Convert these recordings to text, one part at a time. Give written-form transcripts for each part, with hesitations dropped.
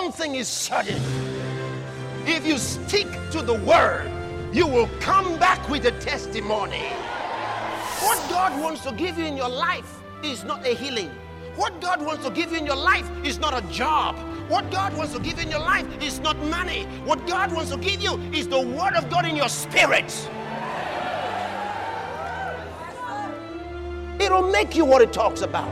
one thing is certain. If you stick to the word, you will come back with a testimony. What God wants to give you in your life is not a healing. What God wants to give you in your life is not a job. What God wants to give you in your life is not money. What God wants to give you is the word of God in your spirit. It'll make you what it talks about.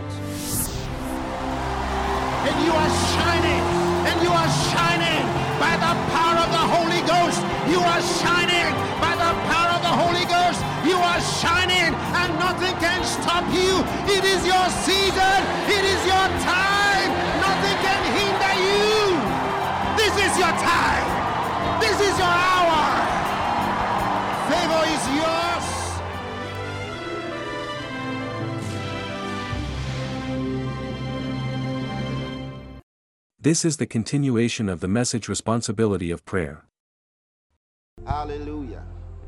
And you are shining. And you are shining by the power of the Holy Ghost. You are shining by the power of the Holy Ghost. You are shining and nothing can stop you. It is your season. It is your time. Nothing can hinder you. This is your time. This is your hour. Favor is yours. This is the continuation of the message responsibility of prayer. Hallelujah.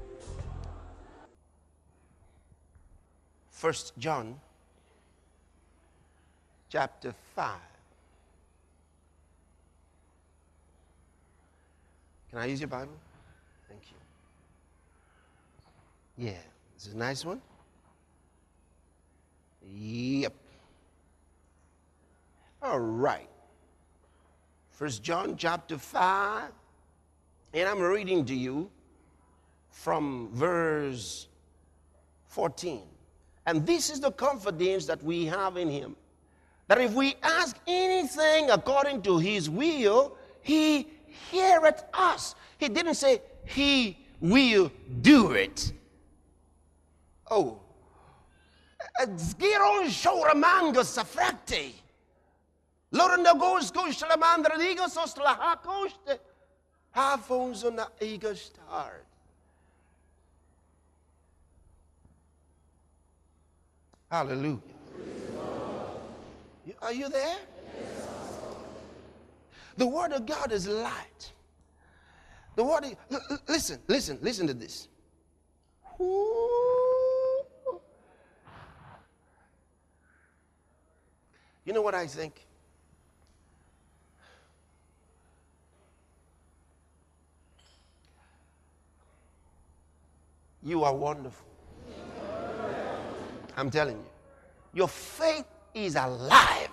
1 John chapter 5. Can I use your Bible? Thank you. Yeah, this is a nice one. Yep. All right. 1 John chapter 5, and I'm reading to you from verse 14. And this is the confidence that we have in him, that if we ask anything according to his will, he heareth us. He didn't say he will do it. Oh. Zgiro shoramango safracte. Lorenda goes shalamandra digos ostrahakoste. Hafons on the eager start. Hallelujah. Are you there? Yes. The word of God is light. The word is, listen to this. Ooh. You know what I think? You are wonderful. I'm telling you. Your faith is alive.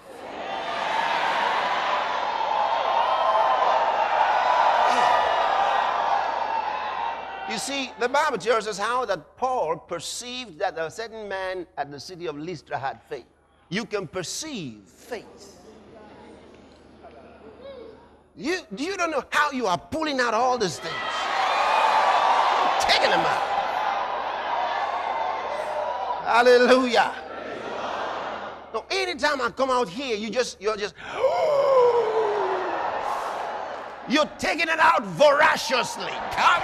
You see, the Bible tells us how that Paul perceived that a certain man at the city of Lystra had faith. You can perceive faith. You don't know how you are pulling out all these things. Taking them out. Hallelujah. No, anytime I come out here, you're just you're taking it out voraciously.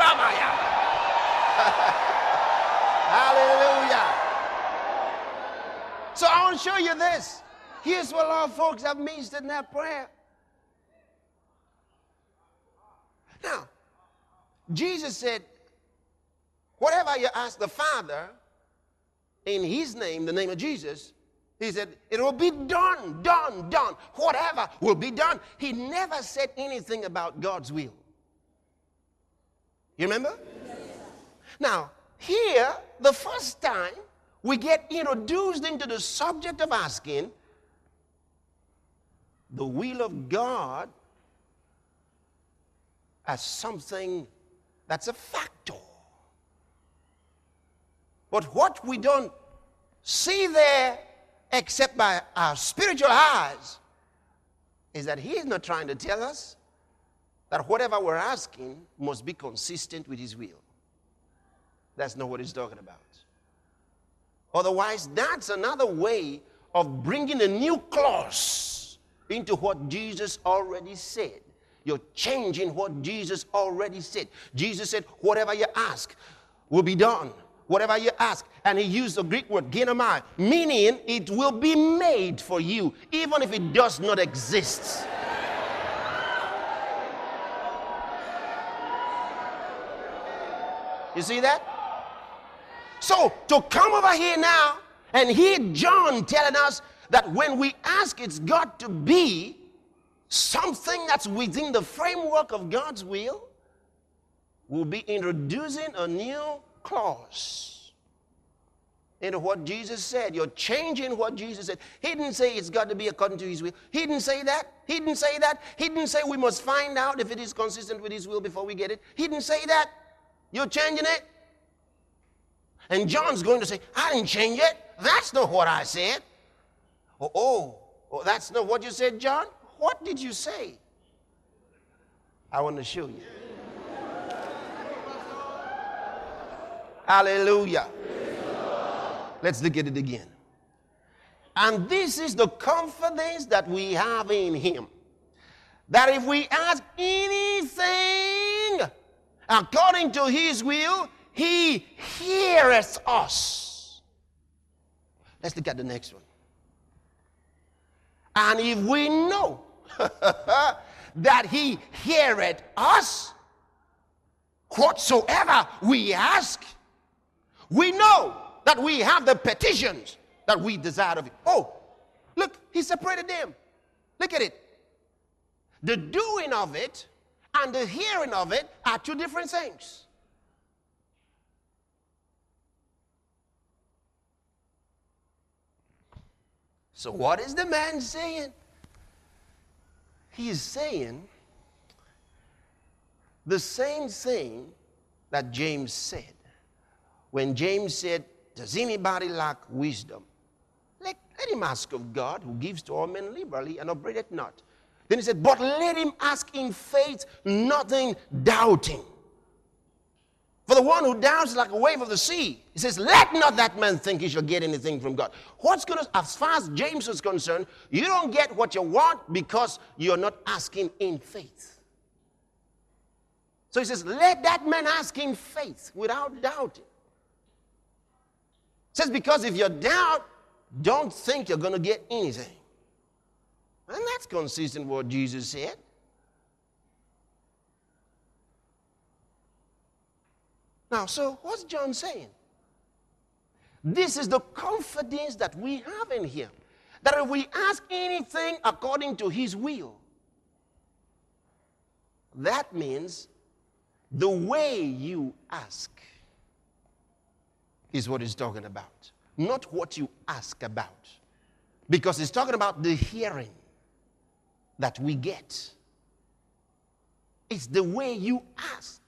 Hallelujah. So I want to show you this. Here's what a lot of folks have missed in their prayer. Now, Jesus said, whatever you ask the Father in his name, the name of Jesus, he said, it will be done. Whatever will be done. He never said anything about God's will. You remember? Yes. Now, here, the first time we get introduced into the subject of asking the will of God as something that's a factor. But what we don't see there, except by our spiritual eyes, is that he is not trying to tell us that whatever we're asking must be consistent with his will. That's not what he's talking about. Otherwise, that's another way of bringing a new clause into what Jesus already said. You're changing what Jesus already said. Jesus said, whatever you ask will be done. Whatever you ask. And he used the Greek word, ginomai, meaning it will be made for you, even if it does not exist. You see that? So, to come over here now and hear John telling us that when we ask, it's got to be something that's within the framework of God's will, we'll be introducing a new clause into what Jesus said. You're changing what Jesus said. He didn't say it's got to be according to his will. He didn't say that. He didn't say that. He didn't say we must find out if it is consistent with his will before we get it. He didn't say that. You're changing it. And John's going to say, I didn't change it. That's not what I said. Oh, that's not what you said, John? What did you say? I want to show you. Hallelujah. Let's look at it again. And this is the confidence that we have in him, that if we ask anything according to his will, he heareth us. Let's look at the next one. And if we know that he heareth us, whatsoever we ask, we know that we have the petitions that we desire of him. Oh, look, he separated them. Look at it. The doing of it and the hearing of it are two different things. So what is the man saying? He is saying the same thing that James said. When James said, does anybody lack wisdom? Let him ask of God, who gives to all men liberally and upbraideth not. Then he said, but let him ask in faith, nothing doubting. For the one who doubts is like a wave of the sea. He says, let not that man think he shall get anything from God. As far as James is concerned, you don't get what you want because you're not asking in faith. So he says, let that man ask in faith without doubting. He says, because if you doubt, don't think you're going to get anything. And that's consistent with what Jesus said. Now, so what's John saying? This is the confidence that we have in him. That if we ask anything according to his will, that means the way you ask is what he's talking about. Not what you ask about. Because he's talking about the hearing that we get. It's the way you ask.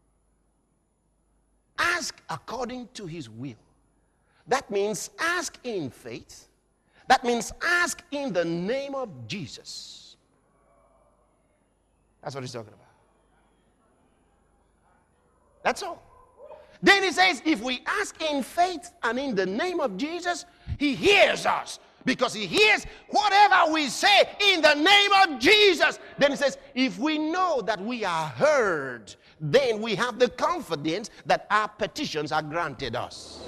Ask according to his will. That means ask in faith. That means ask in the name of Jesus. That's what he's talking about. That's all. Then he says, if we ask in faith and in the name of Jesus, he hears us. Because he hears whatever we say in the name of Jesus. Then he says, if we know that we are heard, then we have the confidence that our petitions are granted us.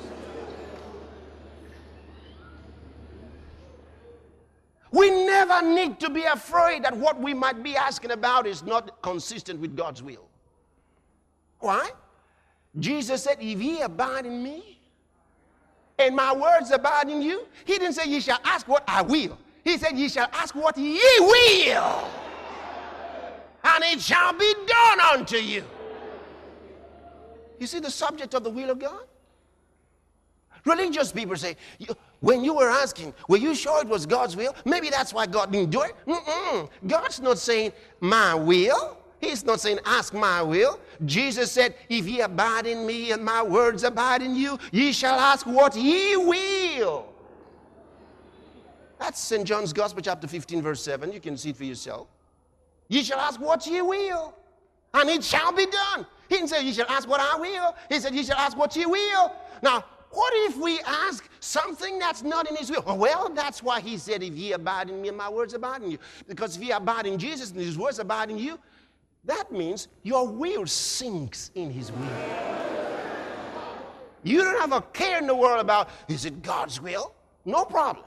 We never need to be afraid that what we might be asking about is not consistent with God's will. Why? Jesus said, if ye abide in me, and my words abide in you, he didn't say ye shall ask what I will. He said ye shall ask what ye will. And it shall be done unto you. You see the subject of the will of God? Religious people say, when you were asking, were you sure it was God's will? Maybe that's why God didn't do it. God's not saying my will. He's not saying ask my will. Jesus said, if ye abide in me and my words abide in you, ye shall ask what ye will. That's St. John's Gospel, chapter 15, verse 7. You can see it for yourself. Ye shall ask what ye will, and it shall be done. He didn't say ye shall ask what I will. He said ye shall ask what ye will. Now, what if we ask something that's not in his will? Well, that's why he said, if ye abide in me and my words abide in you. Because if ye abide in Jesus and his words abide in you, that means your will sinks in his will. You don't have a care in the world about, is it God's will? No problem.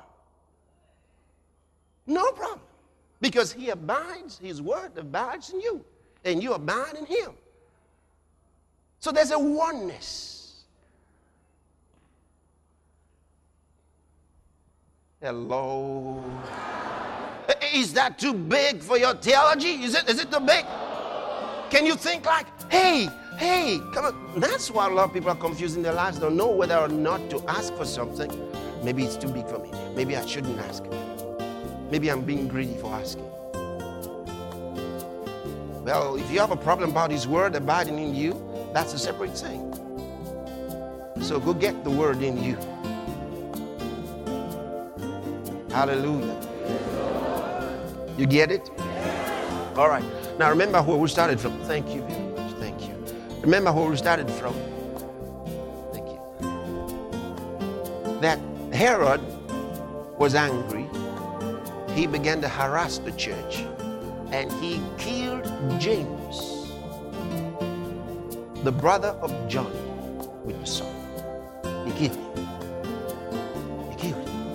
No problem. Because he abides, his word abides in you. And you abide in him. So there's a oneness. Hello. Is that too big for your theology? Is it too big? Can you think like, hey, come on. That's why a lot of people are confusing their lives. Don't know whether or not to ask for something. Maybe it's too big for me. Maybe I shouldn't ask. Maybe I'm being greedy for asking. Well, if you have a problem about His word abiding in you, that's a separate thing. So go get the word in you. Hallelujah. You get it? All right. Now remember where we started from. Thank you very much. Thank you. Remember where we started from. Thank you. That Herod was angry. He began to harass the church. And he killed James, the brother of John, with the sword. He killed him. He killed him.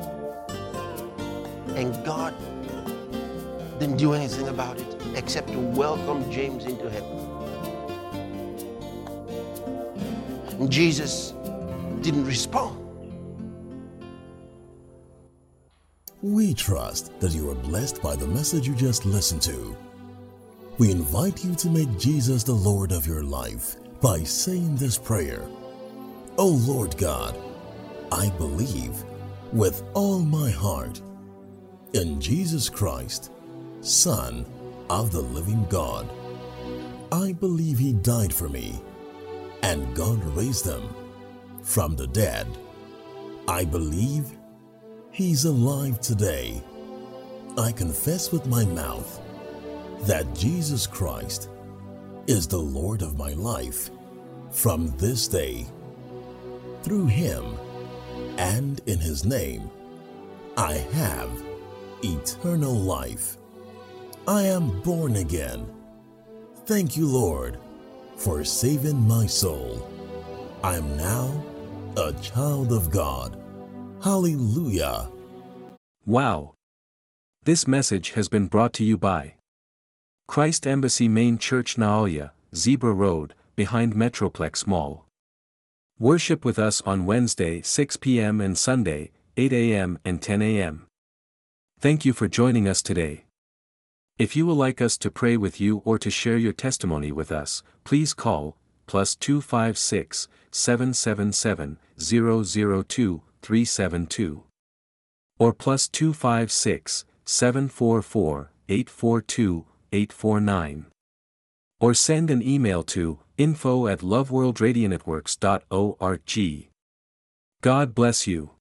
And God didn't do anything about it except to welcome James into heaven. And Jesus didn't respond. We trust that you are blessed by the message you just listened to. We invite you to make Jesus the Lord of your life by saying this prayer. O Lord God, I believe with all my heart in Jesus Christ, Son of the living God. I believe He died for me and God raised Him from the dead. I believe He's alive today. I confess with my mouth that Jesus Christ is the Lord of my life from this day. Through Him and in His name, I have eternal life. I am born again. Thank you, Lord, for saving my soul. I am now a child of God. Hallelujah. Wow. This message has been brought to you by Christ Embassy Main Church, Naoya, Zebra Road, behind Metroplex Mall. Worship with us on Wednesday 6 p.m. and Sunday 8 a.m. and 10 a.m. Thank you for joining us today. If you would like us to pray with you or to share your testimony with us, please call +256 777 002 372 or +256 744 842 849 or send an email to info@loveworldradionetworks.org. God bless you.